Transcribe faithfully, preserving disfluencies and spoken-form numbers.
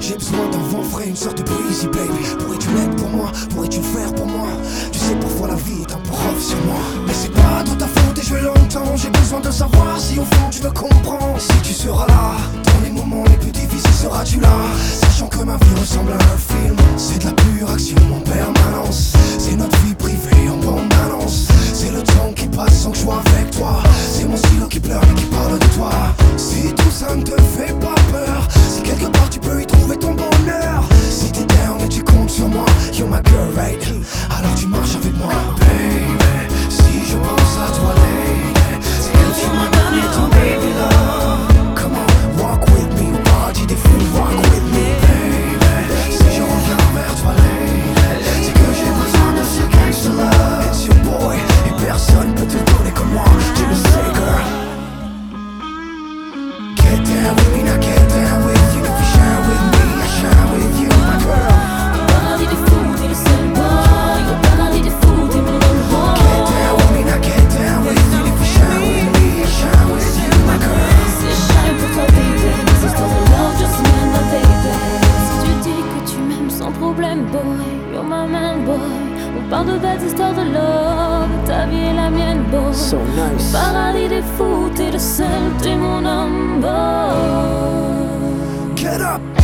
J'ai besoin d'un vent frais, une sorte de breezy baby. Pourrais-tu l'être pour moi, pourrais-tu le faire pour moi? Tu sais parfois la vie est un prof sur moi. Mais c'est pas de ta faute et je vais longtemps. J'ai besoin de savoir si au fond tu me comprends. Si tu seras là, dans les moments les plus difficiles seras-tu là? Sachant que ma vie ressemble à un film. C'est de la pure action en permanence. C'est notre vie privée en bande-annonce. C'est le temps qui passe sans que je sois avec toi. C'est mon stylo qui pleure et qui parle de toi. Si tout ça ne te fait pas peur, si quelque part tu peux y trouver ton bonheur, si t'es down et tu comptes sur moi, you're my girl right, alors tu marches avec moi. Baby, si je pense à toi lady, c'est que tu m'as donné ton baby love. Come on, walk with me, party des fous, walk with me. Baby, si je reviens vers toi lady, c'est que j'ai besoin de ce gangsta love. It's your boy, et personne peut te le donner comme moi, tu le sais girl. Get down with me, now get down with you. If you shine with me, I shine with you, my girl. Au paradis des fous, t'es le seul boy. Au paradis des fous, t'es mon only boy. Get down with me, now get down with you. If you shine with me, I shine with you, my girl. Si je shine pour toi, baby, des histoires de love, just me and my baby. Si tu dis que tu m'aimes sans problème, boy, you're my man, boy. On parle de belles histoires de love, ta vie est la mienne, boy. So nice. Au paradis des fous, t'es le seul, t'es mon homme, boy. Get up.